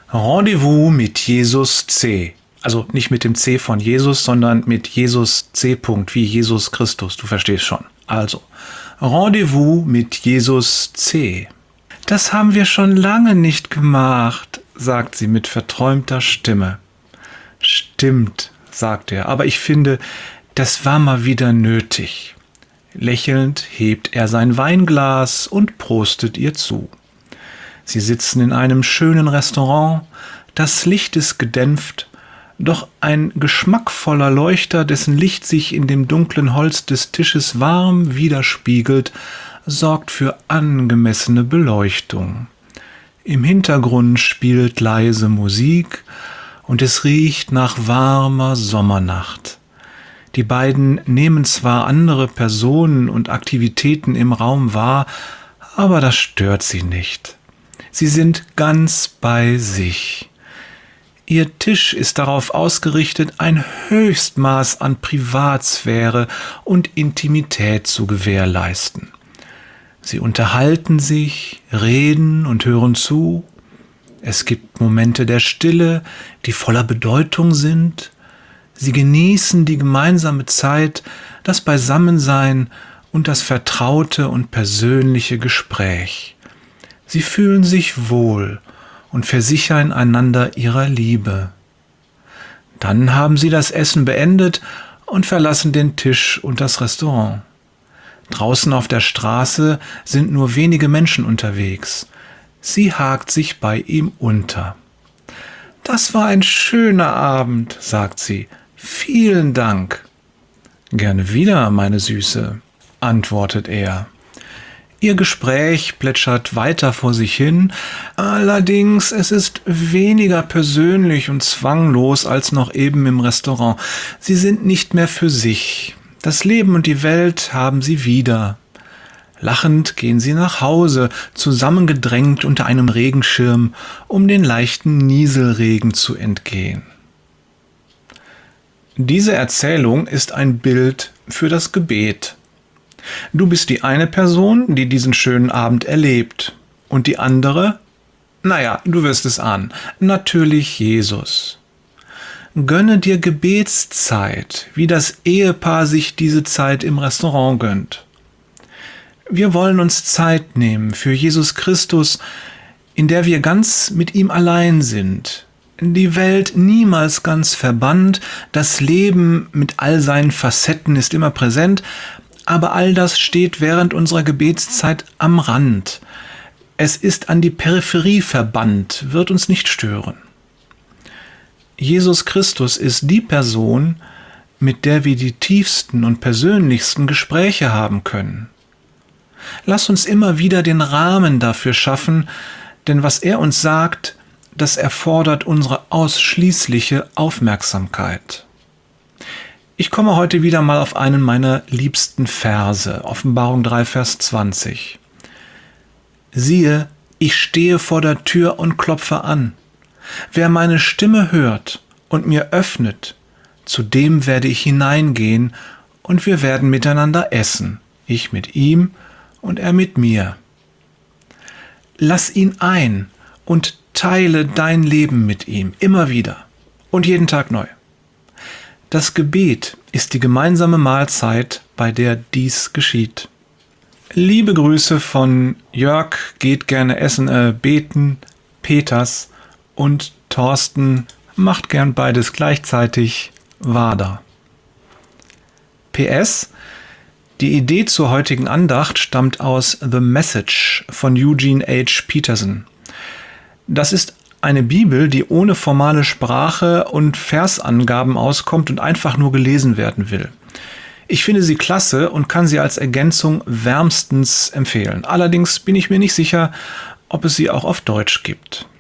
Rendezvous mit Jesus C. Also nicht mit dem C von Jesus, sondern mit Jesus C. wie Jesus Christus. Du verstehst schon. Also, Rendezvous mit Jesus C. Das haben wir schon lange nicht gemacht, sagt sie mit verträumter Stimme. Stimmt, sagt er, aber ich finde, das war mal wieder nötig. Lächelnd hebt er sein Weinglas und prostet ihr zu. Sie sitzen in einem schönen Restaurant, das Licht ist gedämpft, doch ein geschmackvoller Leuchter, dessen Licht sich in dem dunklen Holz des Tisches warm widerspiegelt, sorgt für angemessene Beleuchtung. Im Hintergrund spielt leise Musik und es riecht nach warmer Sommernacht. Die beiden nehmen zwar andere Personen und Aktivitäten im Raum wahr, aber das stört sie nicht. Sie sind ganz bei sich. Ihr Tisch ist darauf ausgerichtet, ein Höchstmaß an Privatsphäre und Intimität zu gewährleisten. Sie unterhalten sich, reden und hören zu. Es gibt Momente der Stille, die voller Bedeutung sind. Sie genießen die gemeinsame Zeit, das Beisammensein und das vertraute und persönliche Gespräch. Sie fühlen sich wohl und versichern einander ihrer Liebe. Dann haben sie das Essen beendet und verlassen den Tisch und das Restaurant. Draußen auf der Straße sind nur wenige Menschen unterwegs. Sie hakt sich bei ihm unter. »Das war ein schöner Abend«, sagt sie. »Vielen Dank.« »Gerne wieder, meine Süße«, antwortet er. Ihr Gespräch plätschert weiter vor sich hin, allerdings es ist weniger persönlich und zwanglos als noch eben im Restaurant. Sie sind nicht mehr für sich. Das Leben und die Welt haben sie wieder. Lachend gehen sie nach Hause, zusammengedrängt unter einem Regenschirm, um den leichten Nieselregen zu entgehen. Diese Erzählung ist ein Bild für das Gebet. Du bist die eine Person, die diesen schönen Abend erlebt. Und die andere? Naja, du wirst es ahnen. Natürlich Jesus. Gönne dir Gebetszeit, wie das Ehepaar sich diese Zeit im Restaurant gönnt. Wir wollen uns Zeit nehmen für Jesus Christus, in der wir ganz mit ihm allein sind. Die Welt niemals ganz verbannt, das Leben mit all seinen Facetten ist immer präsent, aber all das steht während unserer Gebetszeit am Rand. Es ist an die Peripherie verbannt, wird uns nicht stören. Jesus Christus ist die Person, mit der wir die tiefsten und persönlichsten Gespräche haben können. Lass uns immer wieder den Rahmen dafür schaffen, denn was er uns sagt, das erfordert unsere ausschließliche Aufmerksamkeit. Ich komme heute wieder mal auf einen meiner liebsten Verse, Offenbarung 3, Vers 20. Siehe, ich stehe vor der Tür und klopfe an. Wer meine Stimme hört und mir öffnet, zu dem werde ich hineingehen und wir werden miteinander essen, ich mit ihm und er mit mir. Lass ihn ein und teile dein Leben mit ihm, immer wieder und jeden Tag neu. Das Gebet ist die gemeinsame Mahlzeit, bei der dies geschieht. Liebe Grüße von Jörg, geht gerne essen, beten, Peters und Thorsten, macht gern beides gleichzeitig, Wader. PS: Die Idee zur heutigen Andacht stammt aus The Message von Eugene H. Peterson. Das ist eine Bibel, die ohne formale Sprache und Versangaben auskommt und einfach nur gelesen werden will. Ich finde sie klasse und kann sie als Ergänzung wärmstens empfehlen. Allerdings bin ich mir nicht sicher, ob es sie auch auf Deutsch gibt.